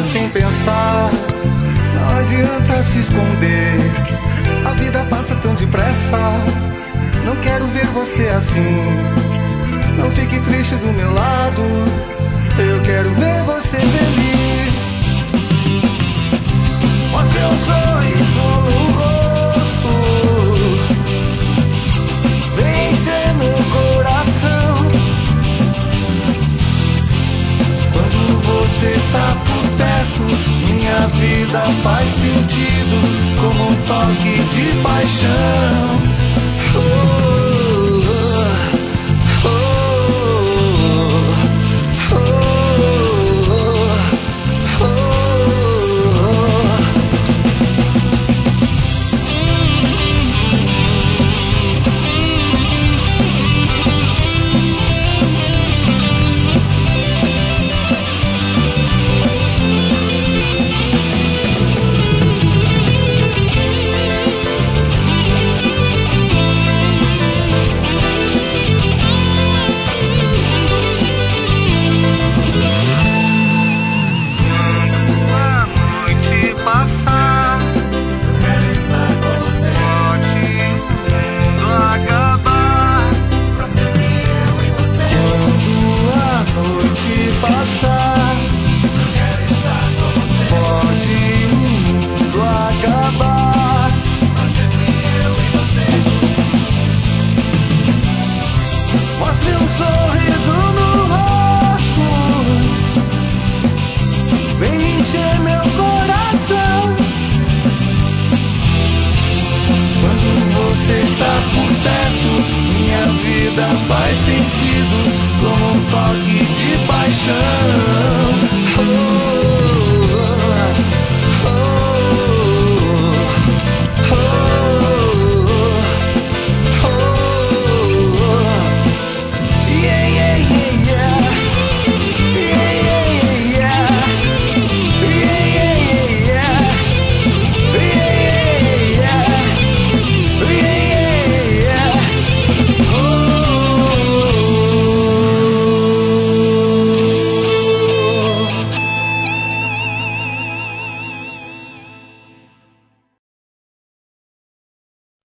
sem pensar. Não adianta se esconder, a vida passa tão depressa. Não quero ver você assim, não fique triste do meu lado. Eu quero ver você feliz. Mostre um sorriso no rosto, vem encher meu coração. Quando você está por perto, minha vida faz sentido, como um toque de paixão. Faz sentido, como um toque de paixão.